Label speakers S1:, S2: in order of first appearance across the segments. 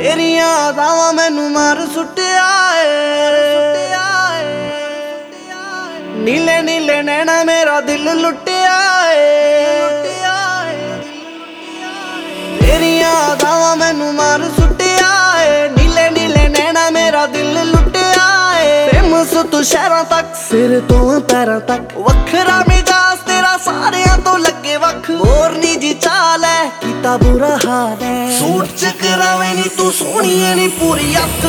S1: तेरियां अदावां मैनू मार सुट्टिया नीले नीले नैना मेरा दिल लुटिया तेरियां अदावां मैनू मार सुट्टिया नीले नीले नैना मेरा दिल लुटिया फेमस तू शहरां तक सिर तो पैरां तक वखरा मिजाज तेरा सारियां तो लगे वख मोरनी जी चाल है कीता बुरा हाल है सूट च करावे नी तू सोहनी है नी पूरी अत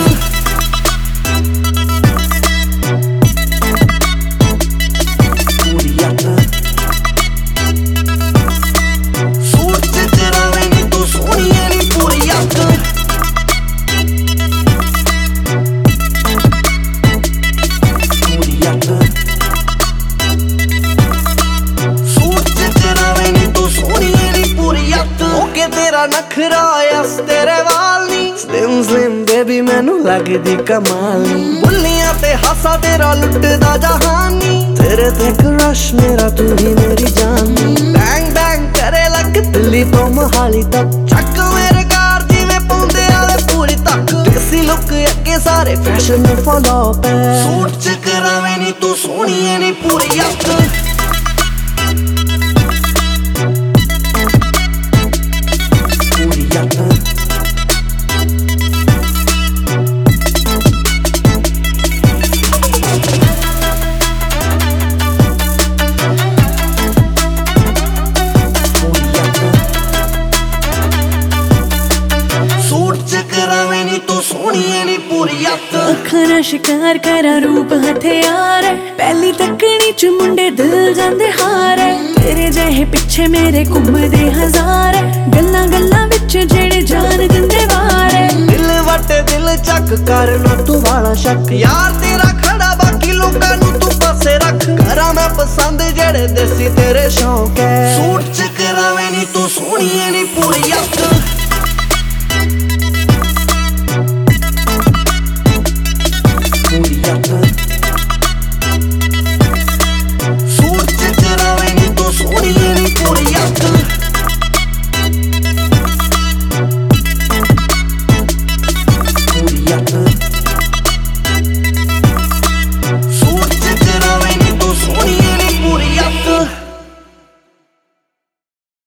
S1: तेरा नखरा यस तेरे वाल नी स्लिम स्लिम बेबी मैनू लगदी कमाल नी बुल्लियां ते हासा तेरा लुटदा जहानी तेरे ते क्रश मेरा तू ही मेरी जान नी बैंग बैंग करे लग दिल्ली तो मोहाली तक चक मेरे कार जिवें पौंदे आले पूरी तक देसी लुक अगे सारे फैशन फॉलो पे सूट च करावे नी तू सोहनी है नी पूरी अत
S2: अखां शिकार करा रूप हथियार है पहली तकनी च मुंडे दिल जांदे हार है तेरे जहे पिछे मेरे घुमदे हजार है गल्लां गल्लां विच जेड़े जान दिंदे वार है
S1: दिल वटे दिल चक करना तू वाला शक यार तेरा खड़ा बाकी लोकां नू तू पासे रख करा मैं पसंद जेड़े देसी तेरे शौक है सूट च करावे नी तू सोहनी है नी पूरी अत